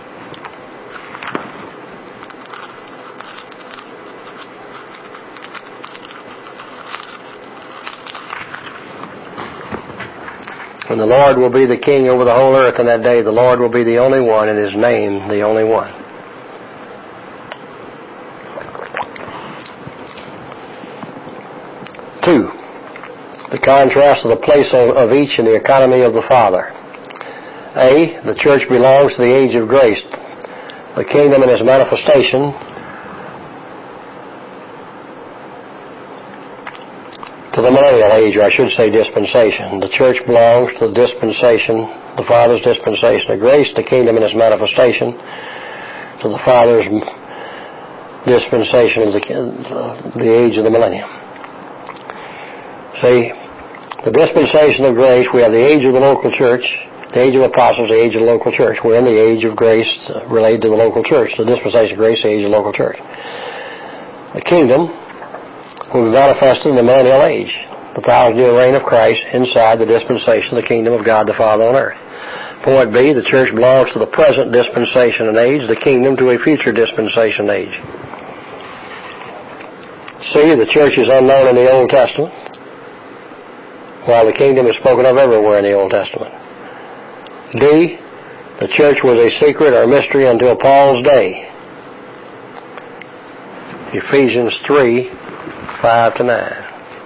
And the Lord will be the king over the whole earth in that day. The Lord will be the only one, and his name the only one. Two, the contrast of the place of, of each in the economy of the Father. A, the church belongs to the age of grace. The kingdom and its manifestation to the millennial age, or I should say dispensation. The church belongs to the dispensation, the Father's dispensation of grace, the kingdom and its manifestation to the Father's dispensation of the, the age of the millennium. See, the dispensation of grace, we have the age of the local church, the age of apostles, the age of the local church. We're in the age of grace related to the local church. The dispensation of grace, the age of the local church. The kingdom will be manifested in the millennial age, the thousand-year reign of Christ inside the dispensation of the kingdom of God the Father on earth. Point B, the church belongs to the present dispensation and age, the kingdom to a future dispensation age. C, the church is unknown in the Old Testament, while the kingdom is spoken of everywhere in the Old Testament. D, the church was a secret or mystery until Paul's day. Ephesians three five to nine.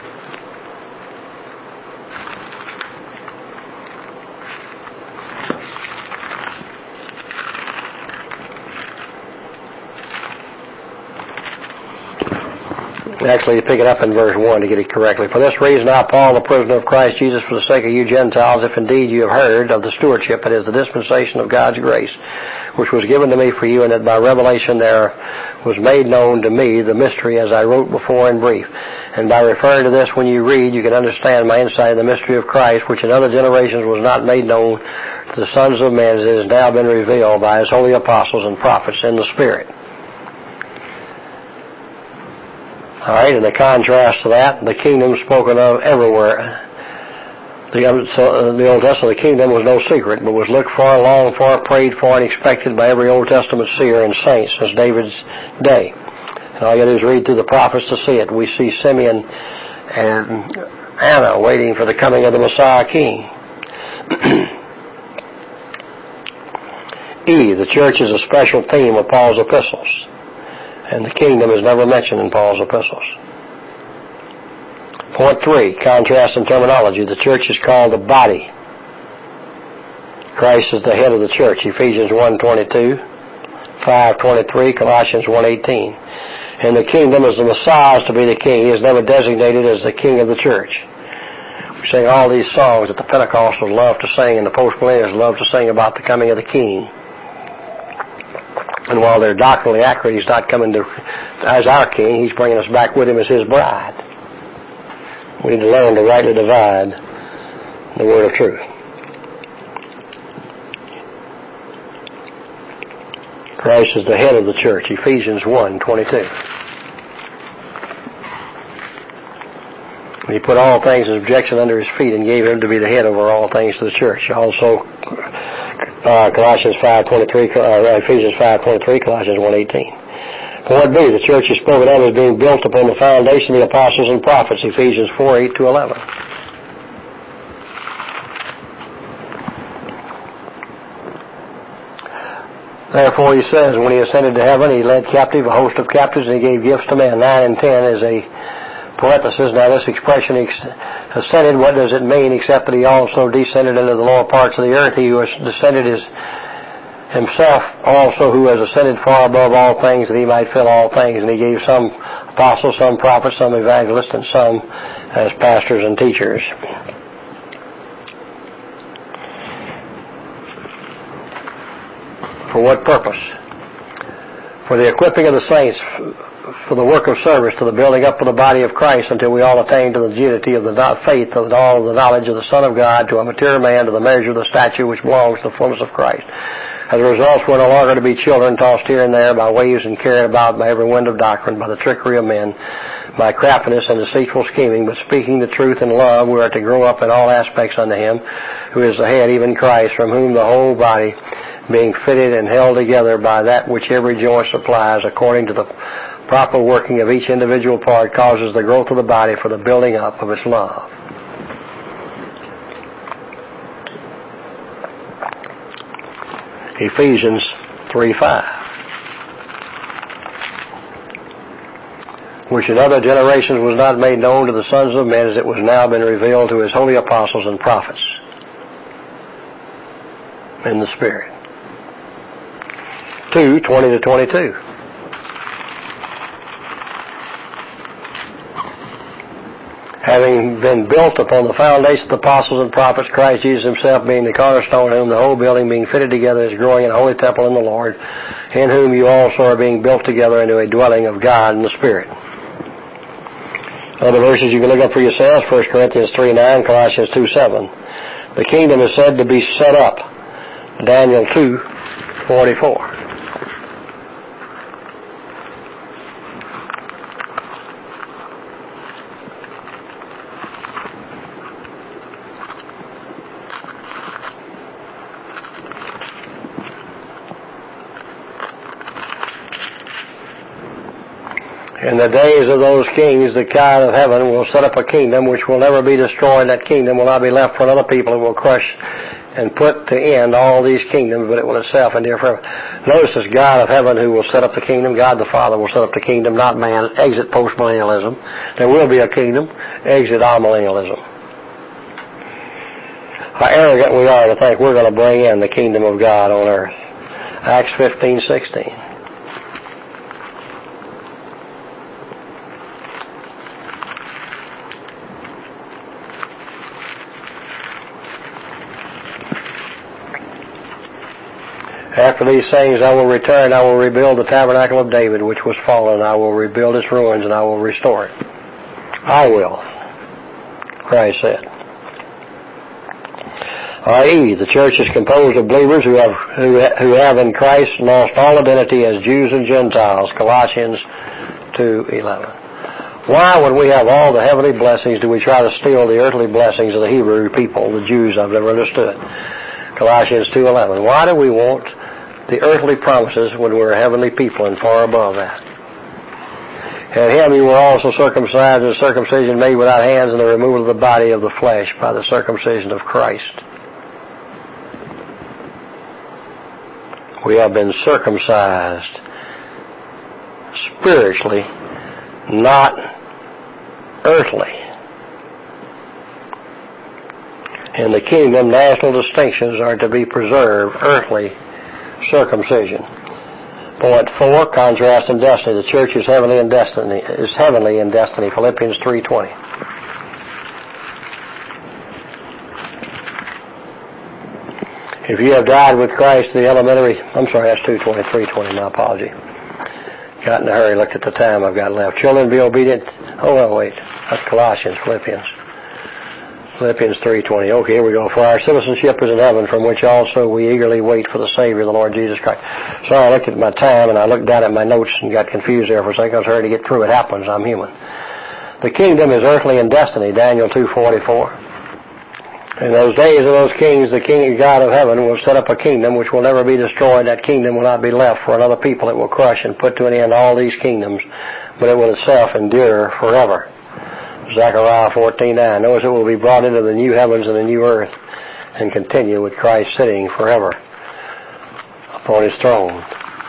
Actually, you pick it up in verse one to get it correctly. For this reason, I, Paul, the prisoner of Christ Jesus, for the sake of you Gentiles, if indeed you have heard of the stewardship, that is the dispensation of God's grace, which was given to me for you, and that by revelation there was made known to me the mystery, as I wrote before in brief. And by referring to this, when you read, you can understand my insight in the mystery of Christ, which in other generations was not made known to the sons of men, as it has now been revealed by his holy apostles and prophets in the Spirit. All right, in the contrast to that, the kingdom spoken of everywhere. The, so, the Old Testament, the kingdom was no secret, but was looked for, longed for, prayed for, and expected by every Old Testament seer and saint since David's day. And all you got to do is read through the prophets to see it. We see Simeon and Anna waiting for the coming of the Messiah King. E, the church is a special theme of Paul's epistles, and the kingdom is never mentioned in Paul's epistles. Point three, contrast in terminology. The church is called the body. Christ is the head of the church, Ephesians one twenty-two, five twenty-three, Colossians one eighteen. And the kingdom is the Messiah to be the king. He is never designated as the king of the church. We sing all these songs that the Pentecostals love to sing and the post-millennials love to sing about the coming of the king. And while they're doctrinally accurate, he's not coming to as our king. He's bringing us back with him as his bride. We need to learn to rightly divide the word of truth. Christ is the head of the church, Ephesians one twenty-two. He put all things in subjection under his feet and gave him to be the head over all things to the church. Also, uh, Colossians five twenty-three, uh, Ephesians five twenty-three, Colossians one eighteen. Point B, the church is spoken of as being built upon the foundation of the apostles and prophets, Ephesians four eight to eleven. Therefore, he says, when he ascended to heaven, he led captive a host of captives, and he gave gifts to men. Nine and ten is a parenthesis. Now, this expression, ascended, what does it mean, except that he also descended into the lower parts of the earth? He was descended is himself also, who has ascended far above all things, that he might fill all things. And he gave some apostles, some prophets, some evangelists, and some as pastors and teachers. For what purpose? For the equipping of the saints, for the work of service, to the building up of the body of Christ, until we all attain to the unity of the faith, of all the knowledge of the Son of God, to a mature man, to the measure of the stature which belongs to the fullness of Christ. As a result, we're no longer to be children tossed here and there by waves and carried about by every wind of doctrine, by the trickery of men, by craftiness and deceitful scheming, but speaking the truth in love, we are to grow up in all aspects unto him, who is the head, even Christ, from whom the whole body, being fitted and held together by that which every joint supplies, according to the proper working of each individual part, causes the growth of the body for the building up of its love. Ephesians three five. Which in other generations was not made known to the sons of men, as it was now been revealed to his holy apostles and prophets in the Spirit. two twenty to twenty-two. Having been built upon the foundation of the apostles and prophets, Christ Jesus himself being the cornerstone, in whom the whole building being fitted together is growing in a holy temple in the Lord, in whom you also are being built together into a dwelling of God in the Spirit. Other verses you can look up for yourselves, First Corinthians three nine, Colossians two seven. The kingdom is said to be set up, Daniel two forty-four. In the days of those kings, the God of heaven will set up a kingdom which will never be destroyed. That kingdom will not be left for another people. It will crush and put to end all these kingdoms, but it will itself endure forever. Notice this God of heaven who will set up the kingdom. God the Father will set up the kingdom, not man. Exit postmillennialism. There will be a kingdom. Exit amillennialism. How arrogant we are to think we're going to bring in the kingdom of God on earth. Acts fifteen sixteen. After these things I will return, I will rebuild the tabernacle of David, which was fallen. I will rebuild its ruins, and I will restore it. I will, Christ said. that is, the church is composed of believers who have, who, who have in Christ lost all identity as Jews and Gentiles, Colossians two eleven. Why, when we have all the heavenly blessings, do we try to steal the earthly blessings of the Hebrew people, the Jews I've never understood? Colossians two eleven. Why do we want the earthly promises when we're a heavenly people and far above that? In him you were also circumcised, and circumcision made without hands, and the removal of the body of the flesh by the circumcision of Christ. We have been circumcised spiritually, not earthly. In the kingdom, national distinctions are to be preserved, earthly circumcision. Point four, contrast in destiny. The church is heavenly in destiny. Is heavenly in destiny. Philippians three twenty. If you have died with Christ, the elementary. I'm sorry, that's two twenty, three twenty. My apology. Got in a hurry. Looked at the time I've got left. Children, be obedient. Oh no, wait. That's Colossians. Philippians. Philippians three twenty. Okay, here we go. For our citizenship is in heaven, from which also we eagerly wait for the Savior, the Lord Jesus Christ. Sorry, I looked at my time and I looked down at my notes and got confused there for a second. I was hurrying to get through. It happens. I'm human. The kingdom is earthly in destiny. Daniel two forty-four. In those days of those kings, the King God of heaven will set up a kingdom which will never be destroyed. That kingdom will not be left for another people. It will crush and put to an end all these kingdoms, but it will itself endure forever. Zechariah fourteen nine. Notice it will be brought into the new heavens and the new earth and continue with Christ sitting forever upon his throne.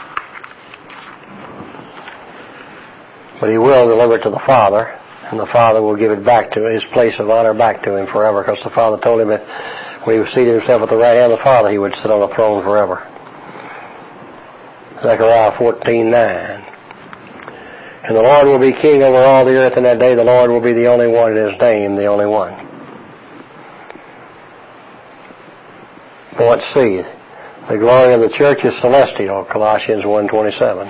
But he will deliver it to the Father, and the Father will give it back to his place of honor back to him forever, because the Father told him that when he seated himself at the right hand of the Father, he would sit on the throne forever. Zechariah fourteen nine. And the Lord will be king over all the earth in that day. The Lord will be the only one in his name, the only one. Point C. The glory of the church is celestial. Colossians one twenty-seven.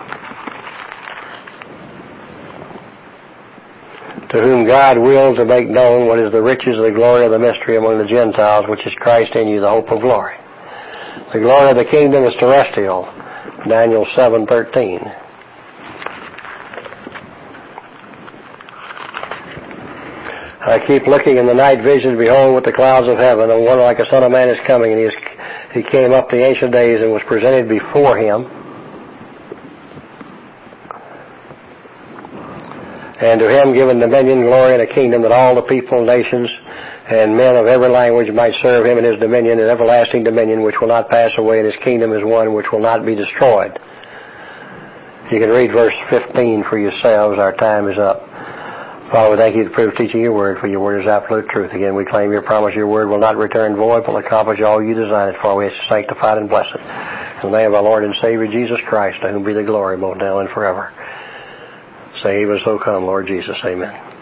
To whom God willed to make known what is the riches of the glory of the mystery among the Gentiles, which is Christ in you, the hope of glory. The glory of the kingdom is terrestrial. Daniel seven thirteen. I keep looking in the night visions, behold, with the clouds of heaven, and one like a son of man is coming, and he, is, he came up the ancient days and was presented before him. And to him given dominion, glory, and a kingdom, that all the people, nations, and men of every language might serve him in his dominion, an everlasting dominion which will not pass away, and his kingdom is one which will not be destroyed. You can read verse fifteen for yourselves. Our time is up. Father, we thank you for the privilege of teaching your word, for your word is absolute truth. Again, we claim your promise, your word will not return void, but will accomplish all you designed it for. We ask you sanctified and blessed. In the name of our Lord and Savior, Jesus Christ, to whom be the glory both now and forever. Say, even so come, Lord Jesus. Amen.